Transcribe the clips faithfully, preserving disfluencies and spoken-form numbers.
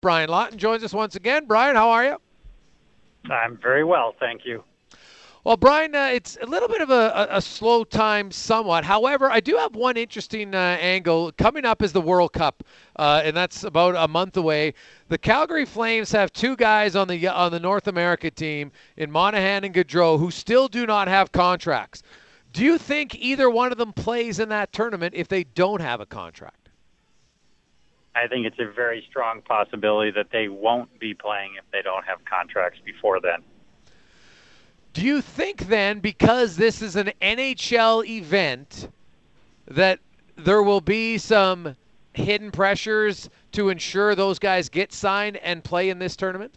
Brian Lawton joins us once again. Brian, how are you? I'm very well, thank you. Well, Brian, uh, it's a little bit of a, a, a slow time somewhat. However, I do have one interesting uh, angle. Coming up is the World Cup, uh, and that's about a month away. The Calgary Flames have two guys on the on the North America team in Monahan and Gaudreau who still do not have contracts. Do you think either one of them plays in that tournament if they don't have a contract? I think it's a very strong possibility that they won't be playing if they don't have contracts before then. Do you think then, because this is an N H L event, that there will be some hidden pressures to ensure those guys get signed and play in this tournament?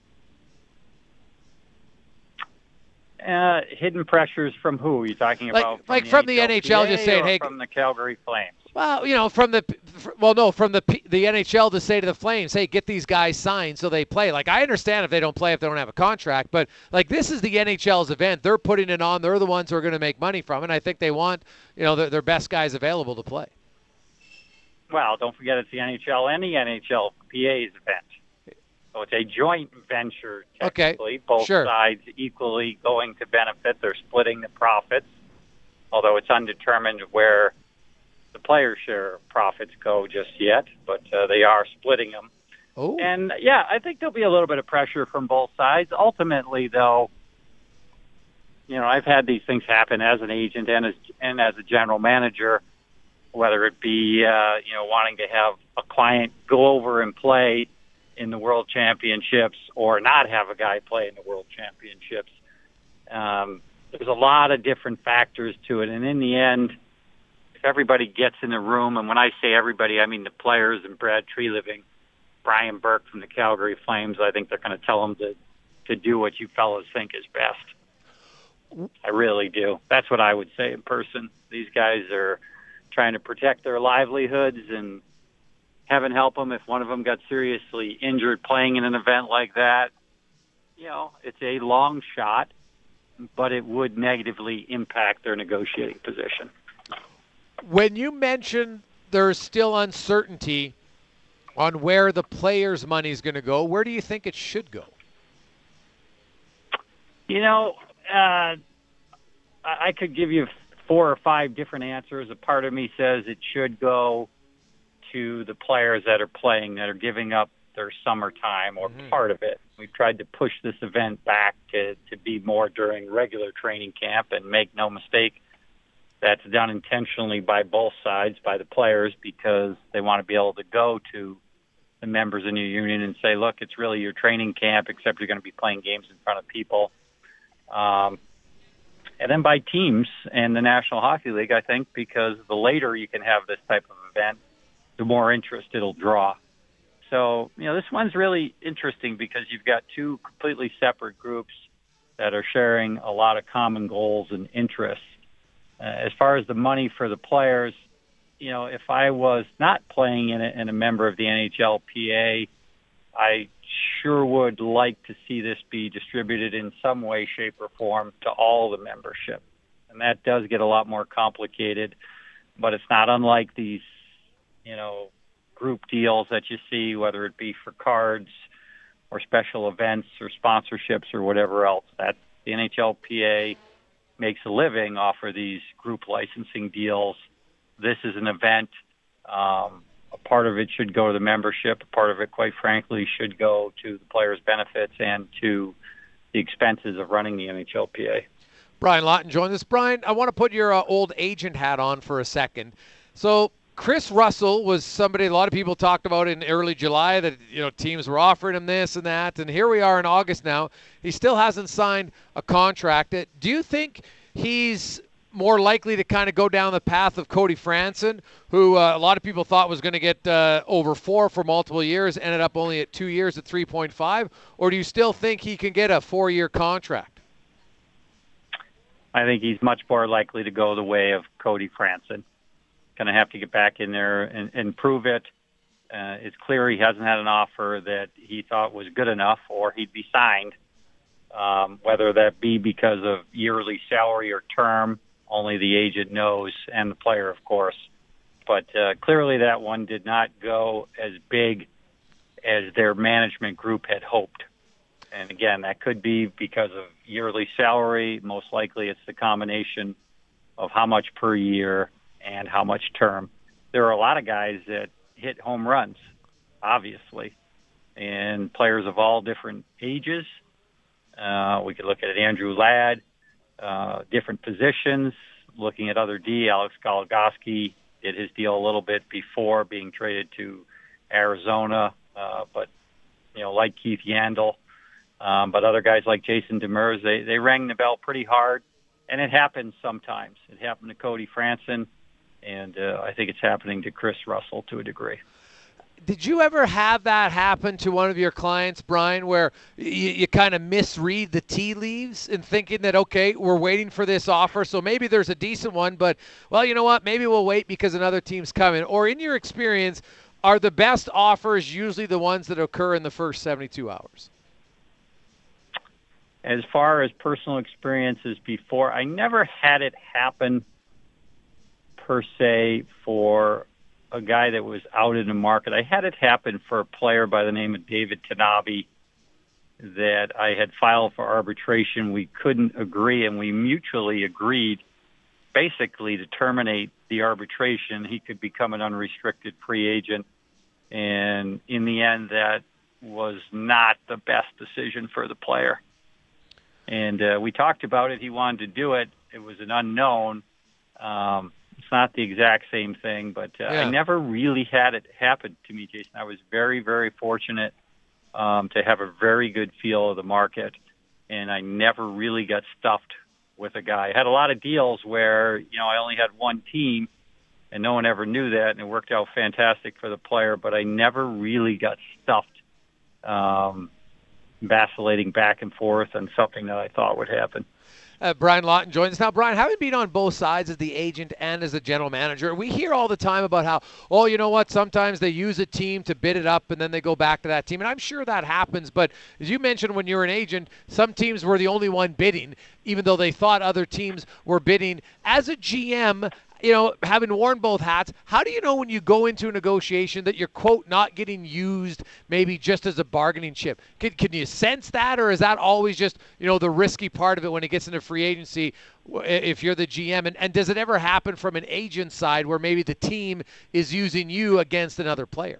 Uh, hidden pressures from who? Are you talking Like, about? From like the from the N H L N H L, just saying, or hey, from the Calgary Flames? well, you know, from the well, no, from the the N H L to say to the Flames, hey, get these guys signed so they play. Like, I understand if they don't play if they don't have a contract, but like this is the N H L's event. They're putting it on. They're the ones who are going to make money from it. And I think they want, you know, their, their best guys available to play. Well, don't forget it's the N H L and the N H L P A's event. So it's a joint venture, technically. Okay, Both sure. sides equally going to benefit. They're splitting the profits, although it's undetermined where the player share profits go just yet, but uh, they are splitting them. Oh. And, yeah, I think there'll be a little bit of pressure from both sides. Ultimately, though, you know, I've had these things happen as an agent and as, and as a general manager, whether it be, uh, you know, wanting to have a client go over and play in the World Championships or not have a guy play in the World Championships. Um, there's a lot of different factors to it, and in the end, if everybody gets in the room, and when I say everybody, I mean the players and Brad Treliving, Brian Burke from the Calgary Flames, I think they're going to tell them to, to do what you fellas think is best. I really do. That's what I would say in person. These guys are trying to protect their livelihoods, and heaven help them if one of them got seriously injured playing in an event like that. You know, it's a long shot, but it would negatively impact their negotiating position. When you mention there's still uncertainty on where the players' money is going to go, where do you think it should go? You know, uh, I could give you four or five different answers. A part of me says it should go to the players that are playing, that are giving up their summertime or mm-hmm. part of it. We've tried to push this event back to, to be more during regular training camp, and make no mistake, that's done intentionally by both sides, by the players, because they want to be able to go to the members in your union and say, look, it's really your training camp, except you're going to be playing games in front of people. Um, and then by teams and the National Hockey League, I think, because the later you can have this type of event, the more interest it'll draw. So, you know, this one's really interesting because you've got two completely separate groups that are sharing a lot of common goals and interests. Uh, as far as the money for the players, you know, if I was not playing in it and a member of the N H L P A, I sure would like to see this be distributed in some way, shape, or form to all the membership. And that does get a lot more complicated, but it's not unlike these, you know, group deals that you see, whether it be for cards or special events or sponsorships or whatever else. That the N H L P A makes a living off of these group licensing deals. This is an event. Um, a part of it should go to the membership. A part of it, quite frankly, should go to the players' benefits and to the expenses of running the N H L P A. Brian Lawton joins us. Brian, I want to put your uh, old agent hat on for a second. So Chris Russell was somebody a lot of people talked about in early July that, you know, teams were offering him this and that. And here we are in August now. He still hasn't signed a contract. Do you think he's more likely to kind of go down the path of Cody Franson, who uh, a lot of people thought was going to get uh, over four for multiple years, ended up only at two years at three point five? Or do you still think he can get a four-year contract? I think he's much more likely to go the way of Cody Franson. Going to have to get back in there and, and prove it. Uh, it's clear he hasn't had an offer that he thought was good enough, or he'd be signed, um, whether that be because of yearly salary or term. Only the agent knows, and the player, of course. But uh, clearly that one did not go as big as their management group had hoped. And again, that could be because of yearly salary. Most likely it's the combination of how much per year and how much term. There are a lot of guys that hit home runs, obviously, and players of all different ages. Uh, we could look at Andrew Ladd, uh, different positions. Looking at other D, Alex Goligoski did his deal a little bit before being traded to Arizona, uh, but, you know, like Keith Yandel. Um, but other guys like Jason Demers, they, they rang the bell pretty hard, and it happens sometimes. It happened to Cody Franson, and uh, I think it's happening to Chris Russell to a degree. Did you ever have that happen to one of your clients, Brian, where you, you kind of misread the tea leaves and thinking that, okay, we're waiting for this offer, so maybe there's a decent one, but, well, you know what, maybe we'll wait because another team's coming? Or in your experience, are the best offers usually the ones that occur in the first seventy-two hours? As far as personal experiences before, I never had it happen per se for a guy that was out in the market. I had it happen for a player by the name of David Tanabe that I had filed for arbitration. We couldn't agree, and we mutually agreed basically to terminate the arbitration. He could become an unrestricted free agent, and in the end, that was not the best decision for the player. And uh, we talked about it. He wanted to do it. It was an unknown. Um, it's not the exact same thing, but uh, yeah. I never really had it happen to me, Jason. I was very, very fortunate um, to have a very good feel of the market, and I never really got stuffed with a guy. I had a lot of deals where, you know, I only had one team, and no one ever knew that, and it worked out fantastic for the player, but I never really got stuffed um, vacillating back and forth on something that I thought would happen. Uh, Brian Lawton joins us now. Brian, having been on both sides as the agent and as a general manager, we hear all the time about how, oh, you know what, sometimes they use a team to bid it up and then they go back to that team. And I'm sure that happens. But as you mentioned, when you're an agent, some teams were the only one bidding, even though they thought other teams were bidding. As a G M, you know, having worn both hats, how do you know when you go into a negotiation that you're, quote, not getting used maybe just as a bargaining chip? Can, can you sense that, or is that always just, you know, the risky part of it when it gets into free agency if you're the G M? And, and does it ever happen from an agent side where maybe the team is using you against another player?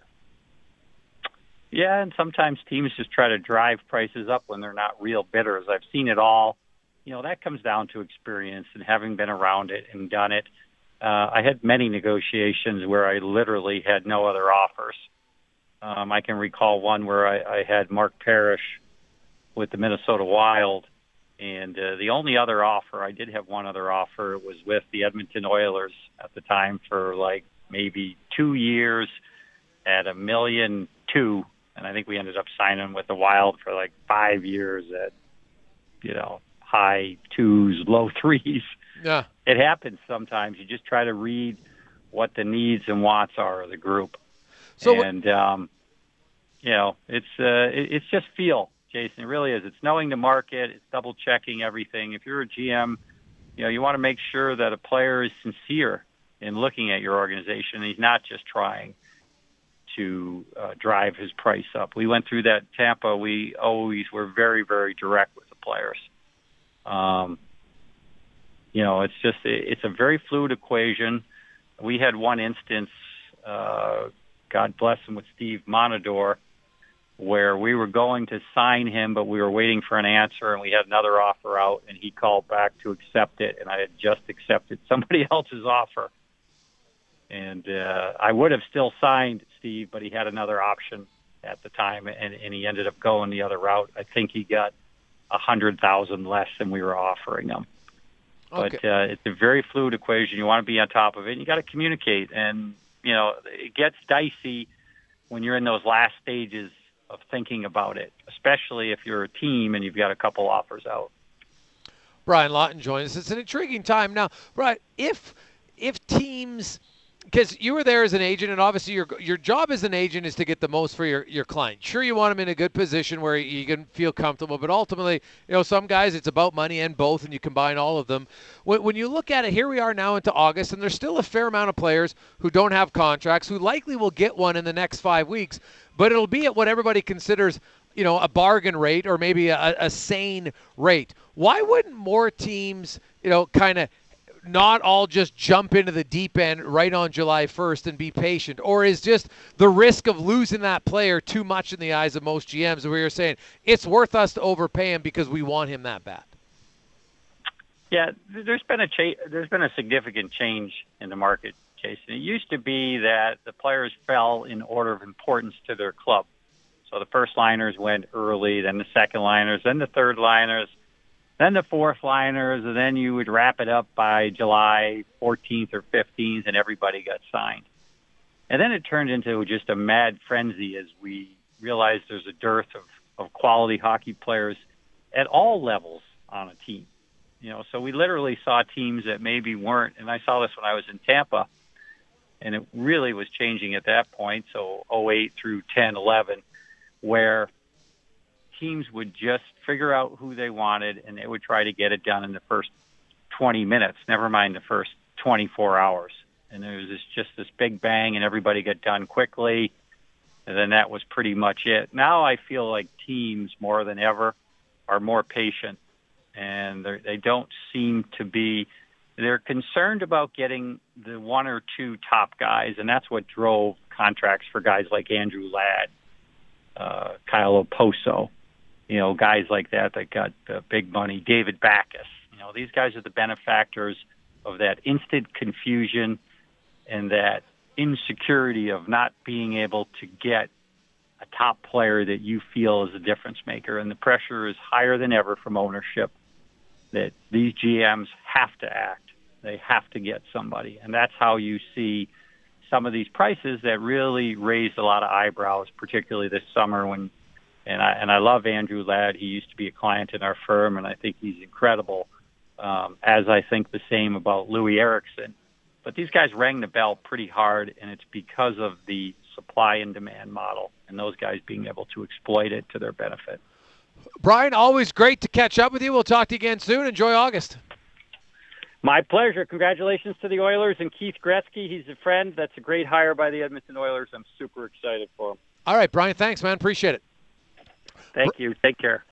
Yeah, and sometimes teams just try to drive prices up when they're not real bidders. I've seen it all. You know, that comes down to experience and having been around it and done it. Uh, I had many negotiations where I literally had no other offers. Um, I can recall one where I, I had Mark Parrish with the Minnesota Wild, and uh, the only other offer, I did have one other offer, was with the Edmonton Oilers at the time for like maybe two years at a million two, and I think we ended up signing with the Wild for like five years at, you know, high twos, low threes. Yeah. It happens sometimes. You just try to read what the needs and wants are of the group. So, and, um, you know, it's uh, it, it's just feel, Jason. It really is. It's knowing the market. It's double-checking everything. If you're a G M, you know, you want to make sure that a player is sincere in looking at your organization. He's not just trying to uh, drive his price up. We went through that in Tampa. We always were very, very direct with the players. Um You know, it's just, it's a very fluid equation. We had one instance, uh, God bless him, with Steve Monador, where we were going to sign him, but we were waiting for an answer, and we had another offer out, and he called back to accept it, and I had just accepted somebody else's offer. And uh, I would have still signed Steve, but he had another option at the time, and, and he ended up going the other route. I think he got one hundred thousand dollars less than we were offering him. But okay. uh, it's a very fluid equation. You want to be on top of it, and you got to communicate. And, you know, it gets dicey when you're in those last stages of thinking about it, especially if you're a team and you've got a couple offers out. Brian Lawton joins us. It's an intriguing time. Now, Brian, if if teams because you were there as an agent, and obviously your your job as an agent is to get the most for your, your client. Sure, you want them in a good position where you can feel comfortable, but ultimately, you know, some guys it's about money and both, and you combine all of them. When, when you look at it, here we are now into August, and there's still a fair amount of players who don't have contracts, who likely will get one in the next five weeks, but it'll be at what everybody considers, you know, a bargain rate or maybe a, a sane rate. Why wouldn't more teams, you know, kind of not all just jump into the deep end right on July first and be patient? Or is just the risk of losing that player too much in the eyes of most G Ms where you're saying it's worth us to overpay him because we want him that bad? Yeah, there's been a cha- there's been a significant change in the market, Jason. It used to be that the players fell in order of importance to their club. So the first liners went early, then the second liners, then the third liners, then the fourth liners, and then you would wrap it up by July fourteenth or fifteenth, and everybody got signed. And then it turned into just a mad frenzy as we realized there's a dearth of, of quality hockey players at all levels on a team. You know, so we literally saw teams that maybe weren't, and I saw this when I was in Tampa, and it really was changing at that point, so oh eight through ten, eleven, where teams would just figure out who they wanted, and they would try to get it done in the first twenty minutes, never mind the first twenty-four hours. And there was this, just this big bang, and everybody got done quickly, and then that was pretty much it. Now I feel like teams, more than ever, are more patient, and they don't seem to be – they're concerned about getting the one or two top guys, and that's what drove contracts for guys like Andrew Ladd, uh, Kyle Oposo, you know, guys like that that got uh, big money, David Backus. You know, these guys are the benefactors of that instant confusion and that insecurity of not being able to get a top player that you feel is a difference maker. And the pressure is higher than ever from ownership that these G Ms have to act. They have to get somebody. And that's how you see some of these prices that really raised a lot of eyebrows, particularly this summer when And I and I love Andrew Ladd. He used to be a client in our firm, and I think he's incredible, um, as I think the same about Louis Eriksson. But these guys rang the bell pretty hard, and it's because of the supply and demand model and those guys being able to exploit it to their benefit. Brian, always great to catch up with you. We'll talk to you again soon. Enjoy August. My pleasure. Congratulations to the Oilers and Keith Gretzky. He's a friend. That's a great hire by the Edmonton Oilers. I'm super excited for him. All right, Brian, thanks, man. Appreciate it. Thank you. Take care.